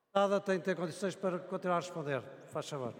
Nada, tem que ter condições para continuar a responder. Faz favor.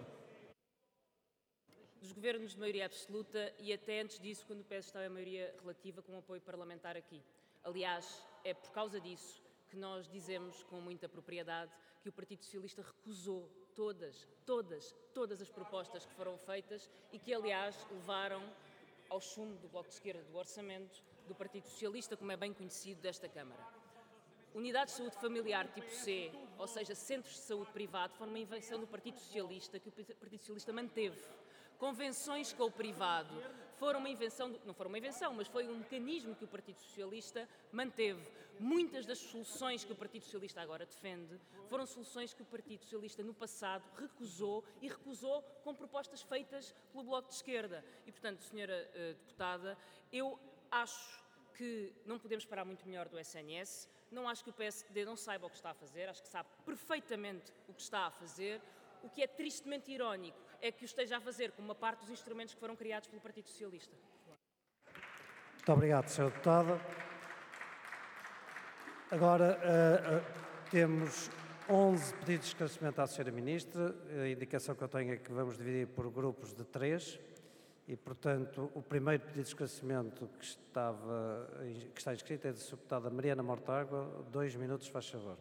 Dos governos de maioria absoluta e até antes disso, quando o PS estava em maioria relativa com apoio parlamentar aqui. Aliás, é por causa disso que nós dizemos com muita propriedade que o Partido Socialista recusou todas as propostas que foram feitas e que, aliás, levaram ao chumbo do Bloco de Esquerda do Orçamento do Partido Socialista, como é bem conhecido desta Câmara. Unidades de saúde familiar tipo C, ou seja, centros de saúde privado, foram uma invenção do Partido Socialista que o Partido Socialista manteve. Convenções com o privado foram uma invenção, não foram uma invenção, mas foi um mecanismo que o Partido Socialista manteve. Muitas das soluções que o Partido Socialista agora defende foram soluções que o Partido Socialista no passado recusou e recusou com propostas feitas pelo Bloco de Esquerda. E, portanto, senhora deputada, eu acho que não podemos parar muito melhor do SNS, não acho que o PSD não saiba o que está a fazer, acho que sabe perfeitamente o que está a fazer. O que é tristemente irónico é que o esteja a fazer com uma parte dos instrumentos que foram criados pelo Partido Socialista. Muito obrigado, Sr. Deputado. Agora temos 11 pedidos de esclarecimento à Sra. Ministra. A indicação que eu tenho é que vamos dividir por grupos de 3 e, portanto, o primeiro pedido de esclarecimento que está inscrito é da Sra. Deputada Mariana Mortágua. 2 minutos, faz favor.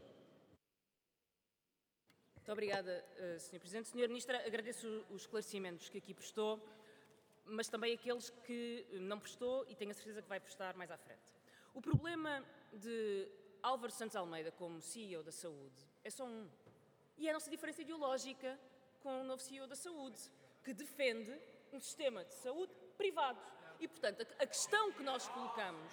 Muito obrigada, Sr. Presidente. Sra. Ministra, agradeço os esclarecimentos que aqui prestou, mas também aqueles que não prestou e tenho a certeza que vai prestar mais à frente. O problema de Álvaro Santos Almeida como CEO da Saúde é só um. E é a nossa diferença ideológica com o novo CEO da Saúde, que defende um sistema de saúde privado. E, portanto, a questão que nós colocamos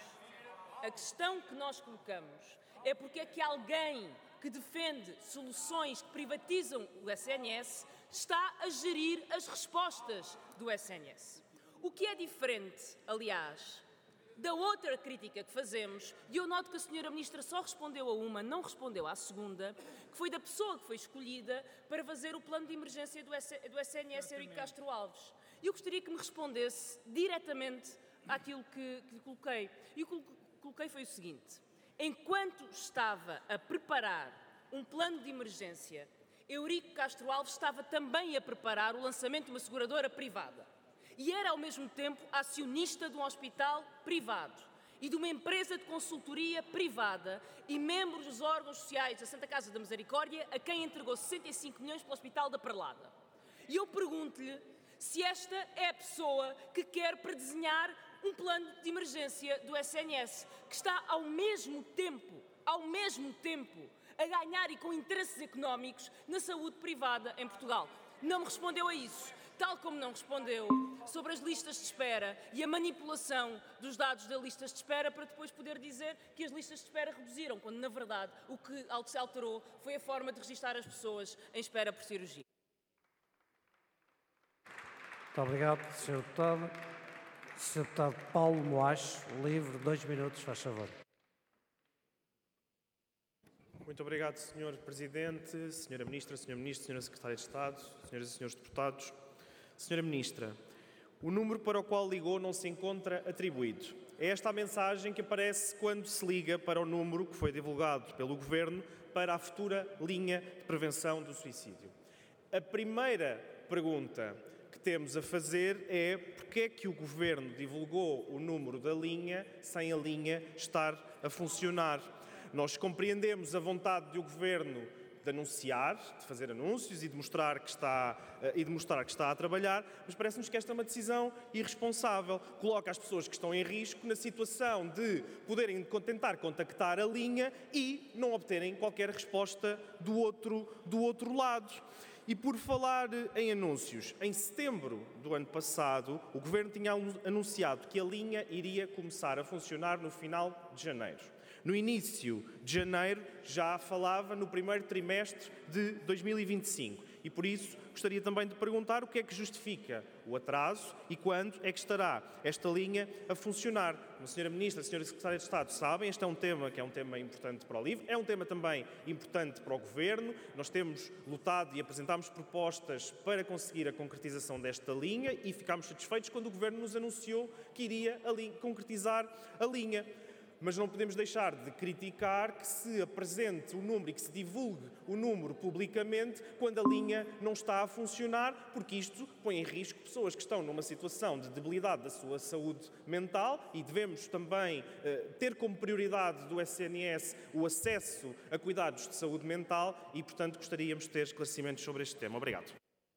é porque é que alguém que defende soluções que privatizam o SNS está a gerir as respostas do SNS. O que é diferente, aliás, da outra crítica que fazemos, e eu noto que a Sra. Ministra só respondeu a uma, não respondeu à segunda, que foi da pessoa que foi escolhida para fazer o plano de emergência do SNS, Eurico Castro Alves. E eu gostaria que me respondesse diretamente àquilo que coloquei. E o que coloquei foi o seguinte: enquanto estava a preparar um plano de emergência, Eurico Castro Alves estava também a preparar o lançamento de uma seguradora privada. E era, ao mesmo tempo, acionista de um hospital privado e de uma empresa de consultoria privada e membro dos órgãos sociais da Santa Casa da Misericórdia, a quem entregou 65 milhões pelo Hospital da Perlada. E eu pergunto-lhe se esta é a pessoa que quer predesenhar um plano de emergência do SNS, que está ao mesmo tempo, a ganhar e com interesses económicos na saúde privada em Portugal. Não me respondeu a isso, tal como não respondeu sobre as listas de espera e a manipulação dos dados das listas de espera para depois poder dizer que as listas de espera reduziram, quando, na verdade, o que se alterou foi a forma de registar as pessoas em espera por cirurgia. Muito obrigado, Sr. Deputado. Sr. Deputado Paulo Moacho, livre, 2 minutos, faz favor. Muito obrigado, Sr. Presidente, Sra. Ministra, Sr. Ministro, Sra. Secretária de Estado, Sras. e Srs. Deputados. Sra. Ministra, o número para o qual ligou não se encontra atribuído. É esta a mensagem que aparece quando se liga para o número que foi divulgado pelo Governo para a futura linha de prevenção do suicídio. A primeira pergunta que temos a fazer é porque é que o Governo divulgou o número da linha sem a linha estar a funcionar. Nós compreendemos a vontade do Governo de anunciar, de fazer anúncios e de mostrar que está a trabalhar, mas parece-nos que esta é uma decisão irresponsável. Coloca as pessoas que estão em risco na situação de poderem tentar contactar a linha e não obterem qualquer resposta do outro lado. E por falar em anúncios, em setembro do ano passado, o Governo tinha anunciado que a linha iria começar a funcionar no final de janeiro. No início de janeiro já falava no primeiro trimestre de 2025 e por isso gostaria também de perguntar o que é que justifica o atraso e quando é que estará esta linha a funcionar. Como a Sra. Ministra e a Sra. Secretária de Estado sabem, este é um tema que é um tema importante para o LIVRE, é um tema também importante para o Governo. Nós temos lutado e apresentámos propostas para conseguir a concretização desta linha e ficámos satisfeitos quando o Governo nos anunciou que iria concretizar a linha. Mas não podemos deixar de criticar que se apresente o número e que se divulgue o número publicamente quando a linha não está a funcionar, porque isto põe em risco pessoas que estão numa situação de debilidade da sua saúde mental e devemos também ter como prioridade do SNS o acesso a cuidados de saúde mental e, portanto, gostaríamos de ter esclarecimentos sobre este tema. Obrigado.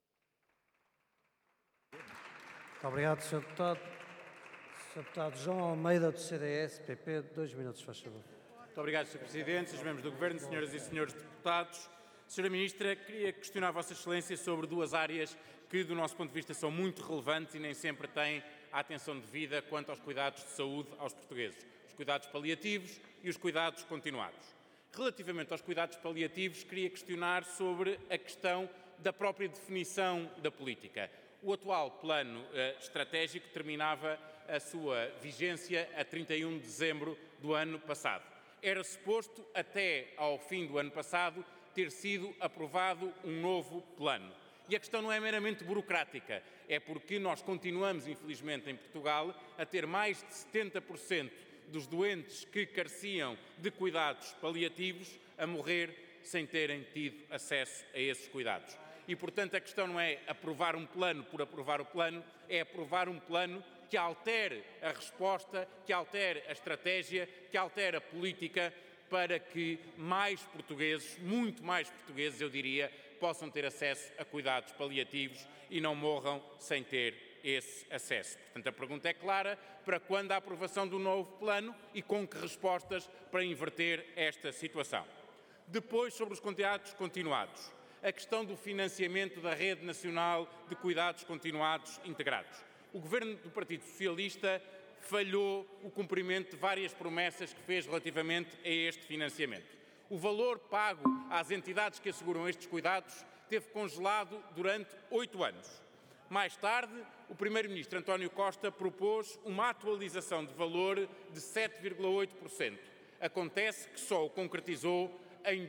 Muito obrigado, Sr. Deputado. Sr. Deputado João Almeida, do CDS-PP, 2 minutos, faz favor. Muito obrigado, Sr. Presidente, Srs. Membros do Governo, Senhoras e Senhores Deputados. Sra. Ministra, queria questionar Vossa Excelência sobre duas áreas que, do nosso ponto de vista, são muito relevantes e nem sempre têm a atenção devida quanto aos cuidados de saúde aos portugueses. Os cuidados paliativos e os cuidados continuados. Relativamente aos cuidados paliativos, queria questionar sobre a questão da própria definição da política. O atual plano estratégico terminava a sua vigência a 31 de dezembro do ano passado. Era suposto, até ao fim do ano passado, ter sido aprovado um novo plano. E a questão não é meramente burocrática, é porque nós continuamos, infelizmente, em Portugal, a ter mais de 70% dos doentes que careciam de cuidados paliativos a morrer sem terem tido acesso a esses cuidados. E, portanto, a questão não é aprovar um plano por aprovar o plano, é aprovar um plano que altere a resposta, que altere a estratégia, que altere a política para que mais portugueses, muito mais portugueses, eu diria, possam ter acesso a cuidados paliativos e não morram sem ter esse acesso. Portanto, a pergunta é clara: para quando a aprovação do novo plano e com que respostas para inverter esta situação? Depois, sobre os cuidados continuados, a questão do financiamento da Rede Nacional de Cuidados Continuados Integrados. O Governo do Partido Socialista falhou o cumprimento de várias promessas que fez relativamente a este financiamento. O valor pago às entidades que asseguram estes cuidados teve congelado durante 8 anos. Mais tarde, o Primeiro-Ministro António Costa propôs uma atualização de valor de 7,8%. Acontece que só o concretizou em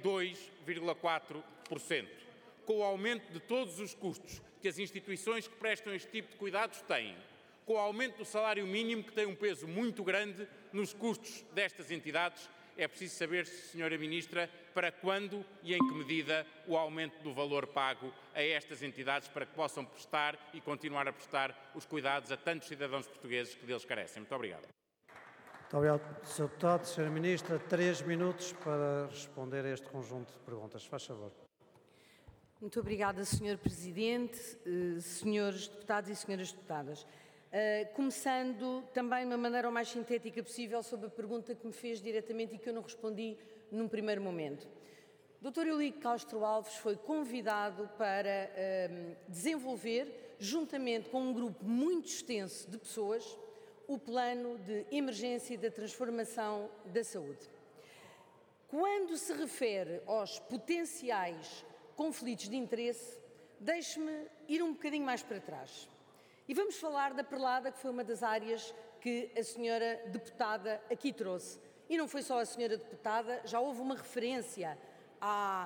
2,4%. Com o aumento de todos os custos que as instituições que prestam este tipo de cuidados têm, com o aumento do salário mínimo, que tem um peso muito grande nos custos destas entidades, é preciso saber, Sra. Ministra, para quando e em que medida o aumento do valor pago a estas entidades para que possam prestar e continuar a prestar os cuidados a tantos cidadãos portugueses que deles carecem. Muito obrigado. Muito obrigado, Sr. Deputado. Sra. Ministra, 3 minutos para responder a este conjunto de perguntas. Faz favor. Muito obrigada, Sr. Presidente, Senhores Deputados e Senhoras Deputadas. Começando também de uma maneira o mais sintética possível sobre a pergunta que me fez diretamente e que eu não respondi num primeiro momento. Dr. Eulíquio Castro Alves foi convidado para desenvolver, juntamente com um grupo muito extenso de pessoas, o plano de emergência e da transformação da saúde. Quando se refere aos potenciais conflitos de interesse, deixe-me ir um bocadinho mais para trás. E vamos falar da perlada, que foi uma das áreas que a senhora deputada aqui trouxe. E não foi só a senhora deputada, já houve uma referência à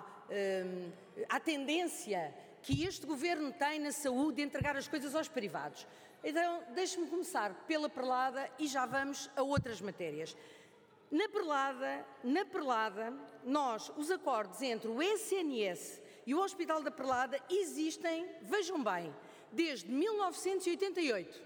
tendência que este governo tem na saúde de entregar as coisas aos privados. Então, deixe-me começar pela perlada e já vamos a outras matérias. Na perlada, os acordos entre o SNS e o Hospital da Perlada existem, vejam bem, desde 1988.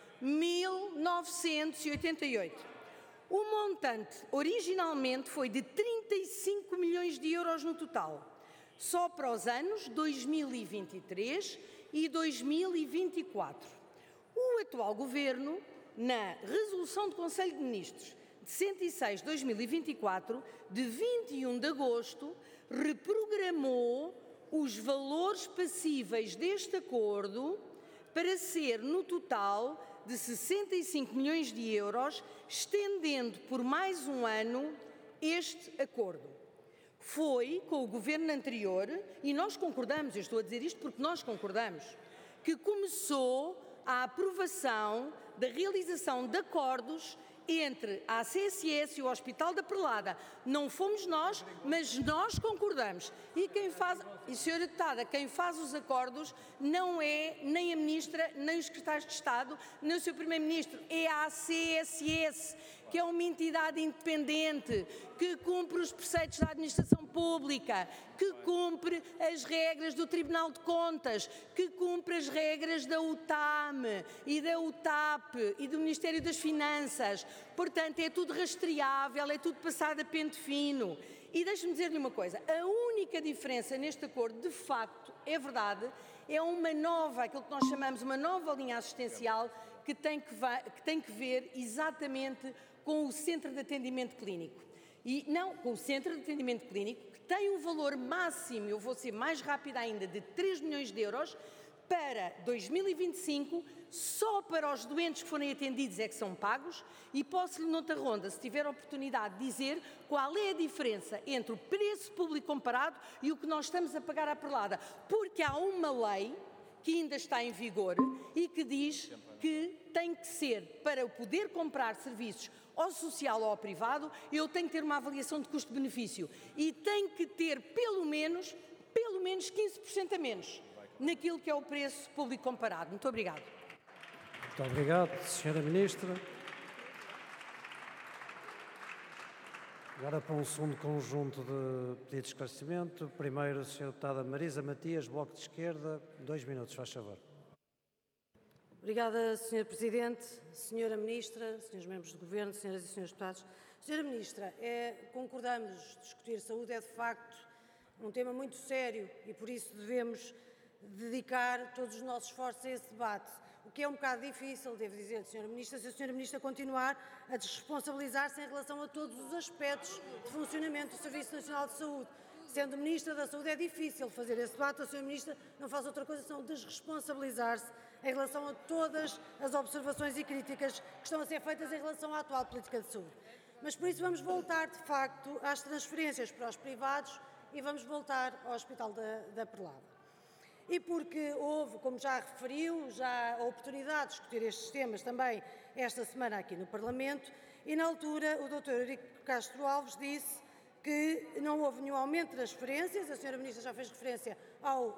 1988. O montante originalmente foi de 35 milhões de euros no total, só para os anos 2023 e 2024. O atual Governo, na Resolução do Conselho de Ministros de 106/2024, de 21 de agosto, reprogramou os valores passíveis deste acordo para ser, no total, de 65 milhões de euros, estendendo por mais um ano este acordo. Foi com o governo anterior, e nós concordamos, eu estou a dizer isto porque nós concordamos, que começou a aprovação da realização de acordos entre a CSS e o Hospital da Perlada. Não fomos nós, mas nós concordamos. E senhora deputada, quem faz os acordos não é nem a Ministra, nem os secretários de Estado, nem o Sr. Primeiro-Ministro, é a CSS. que é uma entidade independente, que cumpre os preceitos da administração pública, que cumpre as regras do Tribunal de Contas, que cumpre as regras da UTAM e da UTAP e do Ministério das Finanças. Portanto, é tudo rastreável, é tudo passado a pente fino. E deixe-me dizer-lhe uma coisa, a única diferença neste acordo, de facto, é verdade, é uma nova, aquilo que nós chamamos uma nova linha assistencial que tem que ver exatamente com o Centro de Atendimento Clínico. E não com o Centro de Atendimento Clínico, que tem um valor máximo, eu vou ser mais rápida ainda, de 3 milhões de euros para 2025, só para os doentes que forem atendidos é que são pagos, e posso-lhe noutra ronda, se tiver oportunidade, dizer qual é a diferença entre o preço público comparado e o que nós estamos a pagar à prelada, porque há uma lei que ainda está em vigor e que diz que tem que ser, para eu poder comprar serviços ao social ou ao privado, eu tenho que ter uma avaliação de custo-benefício e tenho que ter pelo menos 15% a menos naquilo que é o preço público comparado. Muito obrigada. Muito obrigado, Sra. Ministra. Agora para um segundo conjunto de pedidos de esclarecimento. Primeiro, a Sra. Deputada Marisa Matias, Bloco de Esquerda. 2 minutos, faz favor. Obrigada, Sr. Presidente, Sra. Ministra, Srs. Membros do Governo, Sras. e Srs. Deputados. Sra. Ministra, concordamos, discutir saúde é de facto um tema muito sério e por isso devemos dedicar todos os nossos esforços a esse debate. O que é um bocado difícil, devo dizer, Sra. Ministra, se a Sra. Ministra continuar a desresponsabilizar-se em relação a todos os aspectos de funcionamento do Serviço Nacional de Saúde. Sendo Ministra da Saúde é difícil fazer esse debate, a Sra. Ministra não faz outra coisa senão desresponsabilizar-se em relação a todas as observações e críticas que estão a ser feitas em relação à atual política de saúde. Mas por isso vamos voltar, de facto, às transferências para os privados e vamos voltar ao Hospital da Perlada. E porque houve, como já referiu, já a oportunidade de discutir estes temas também esta semana aqui no Parlamento, e na altura o Dr. Eurico Castro Alves disse que não houve nenhum aumento de transferências, a Sra. Ministra já fez referência ao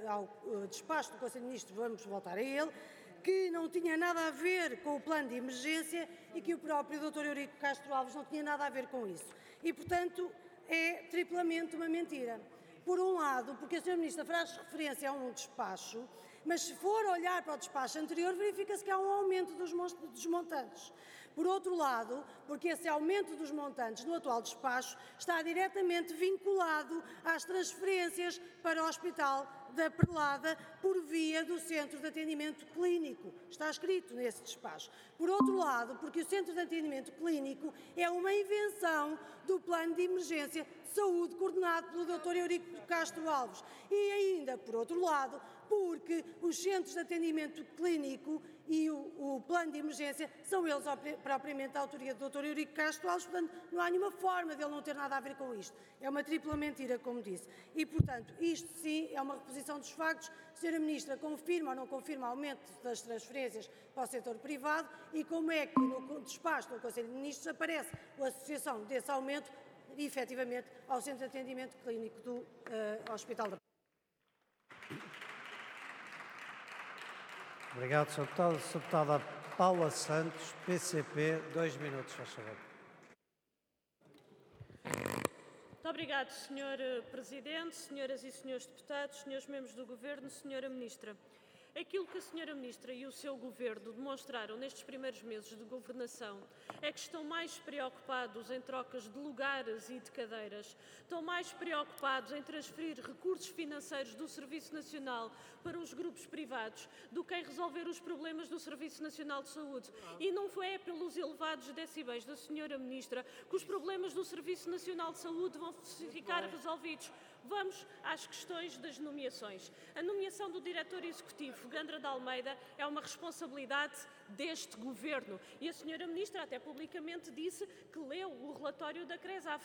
despacho do Conselho de Ministros, vamos voltar a ele, que não tinha nada a ver com o plano de emergência e que o próprio Dr. Eurico Castro Alves não tinha nada a ver com isso. E, portanto, é triplamente uma mentira. Por um lado, porque a Sra. Ministra faz referência a um despacho, mas se for olhar para o despacho anterior, verifica-se que há um aumento dos montantes. Por outro lado, porque esse aumento dos montantes no atual despacho está diretamente vinculado às transferências para o Hospital da Perlada por via do Centro de Atendimento Clínico. Está escrito nesse despacho. Por outro lado, porque o Centro de Atendimento Clínico é uma invenção do Plano de Emergência de Saúde coordenado pelo Dr. Eurico Castro Alves. E ainda, por outro lado, porque os centros de atendimento clínico e o plano de emergência são eles propriamente a autoria do Dr. Eurico Castro Alves, portanto, não há nenhuma forma dele não ter nada a ver com isto. É uma tripla mentira, como disse. E, portanto, isto sim é uma reposição dos factos. A Sra. Ministra confirma ou não confirma o aumento das transferências para o setor privado e como é que no despacho do Conselho de Ministros aparece a associação desse aumento, efetivamente, ao Centro de Atendimento Clínico do Hospital da Obrigado, Sr. Deputado. Sra. Deputada Paula Santos, PCP, 2 minutos, faz favor. Muito obrigado, Sr. Presidente, Senhoras e Senhores Deputados, Senhores Membros do Governo, Sra. Ministra. Aquilo que a Sra. Ministra e o seu Governo demonstraram nestes primeiros meses de governação é que estão mais preocupados em trocas de lugares e de cadeiras, estão mais preocupados em transferir recursos financeiros do Serviço Nacional para os grupos privados do que em resolver os problemas do Serviço Nacional de Saúde. E não é pelos elevados decibéis da Sra. Ministra que os problemas do Serviço Nacional de Saúde vão ficar resolvidos. Vamos às questões das nomeações. A nomeação do diretor executivo, Gandra de Almeida, é uma responsabilidade deste Governo. E a Sra. Ministra até publicamente disse que leu o relatório da CRESAF,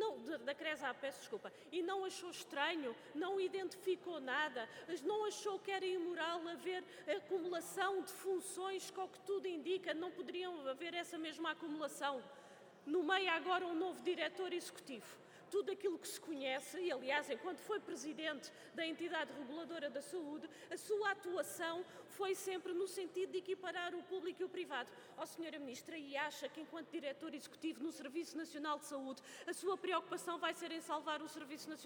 e não achou estranho, não identificou nada, não achou que era imoral haver acumulação de funções, que ao que tudo indica não poderiam haver essa mesma acumulação. Nomeia agora um novo diretor executivo. tudo aquilo que se conhece, e aliás, enquanto foi Presidente da entidade reguladora da saúde, a sua atuação foi sempre no sentido de equiparar o público e o privado. Senhora Ministra, e acha que enquanto Diretor Executivo no Serviço Nacional de Saúde, a sua preocupação vai ser em salvar o Serviço Nacional